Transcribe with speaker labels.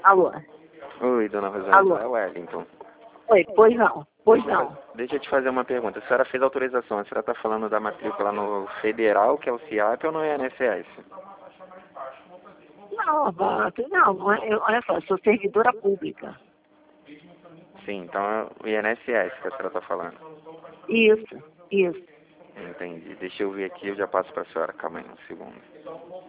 Speaker 1: Alô?
Speaker 2: Oi, dona Rosângela,
Speaker 1: Alô?
Speaker 2: é o Wellington.
Speaker 1: Oi, pois não. Pois não.
Speaker 2: Deixa eu te fazer uma pergunta. A senhora fez autorização, a senhora está falando da matrícula no Federal, que é o CIAP, ou no INSS?
Speaker 1: Não, Abato, não. Olha só, eu sou servidora pública.
Speaker 2: Sim, então é o INSS que a senhora está falando.
Speaker 1: Isso, isso.
Speaker 2: Entendi. Deixa eu ver aqui, eu já passo para a senhora. Calma aí um segundo.